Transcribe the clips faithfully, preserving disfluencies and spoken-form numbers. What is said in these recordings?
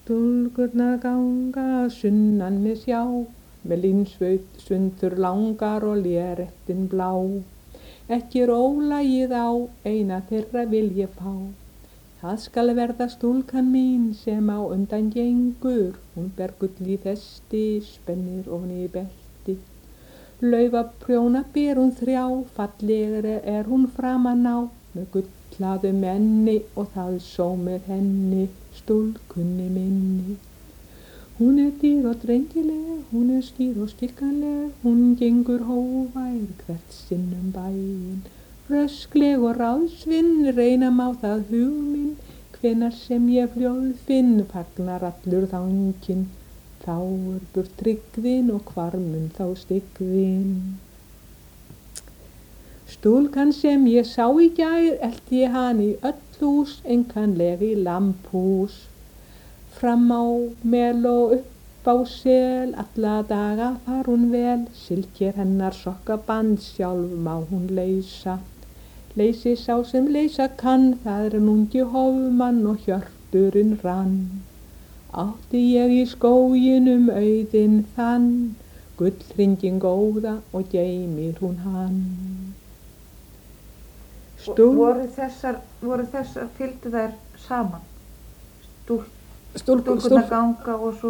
Stúlkurnar ganga sunnan við sjá, með línsvundur langar og lérettin blá. Ekki rólagið á, eina þeirra vil ég fá. Það skal verða stúlkan mín sem á undan gengur, hún ber gull í festi, spennir ofan í belti. Laufaprjóna ber hún þrjá, fallegri er hún framan á, með gullaðum enni og það sómir henni, stúlkunni minni. Hún er dýr og drengileg, hún er skýr og styrkanleg, hún gengur hógvær hvert sinn um bæinn. Röskleg og ráðsvinn, reyna má það hug minn, hvenær sem ég fljóð finn, fagnar allur þanginn. Þá er burt tryggðin og hvarmun þá styggðin. Stúlkan sem ég sá í gær, elti ég hann í öll hús, einkanleg í lambhús. Fram á mel og upp á sel, alla daga far hún vel, silkir hennar sokkaband, sjálf má hún leysa. Leysi sá sem leysa kann, það er núngi hofmann og hjörturinn rann. Átti ég í skóginum auðinn þann, gullhringinn góða og geymir hún hann. Stúl... Voru þessar, voru þessar, fylgdu þær saman? Stúl... Stúlkurnar ganga og svo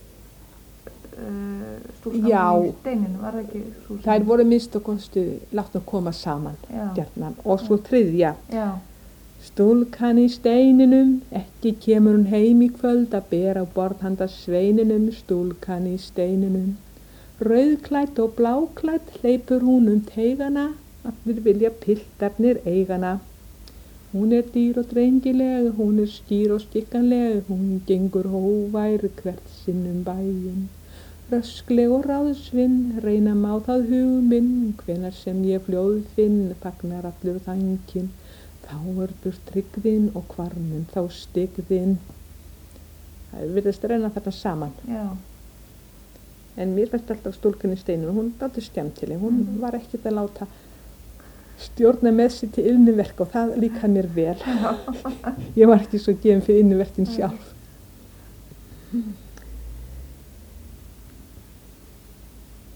uh, stúlkan í steininu, var það ekki svo sem? Þær voru minnst og kostu látna koma saman, gjarnan, og svo þriðja. Já. Stúlkan í steininum, ekki kemur hún heim í kvöld að bera á borð handa sveininum, stúlkan í steininum. Rauðklædd og bláklædd hleypur hún um teigana, allir vilja piltarnir eigana. Hún er dýr og drengileg, hún er skýr og skikkanleg, hún gengur hógvær hvert sinn um bæinn. Röskleg og ráðsvinn, reyna má það hug minn, hvenær sem ég fljóð finn, fagnar allur þanginn. Þá er burt tryggðin og hvarmun þá styggðin. Það virðist reyna þetta saman. Já. En mér fannst alltaf stúlkan í steinum, hún var alltaf skemmtileg, hún mm. var ekkert að láta stjórna með sér til inniverk og það líka mér vel. Ég var ekki svo gefin fyrir inniverkin sjálf.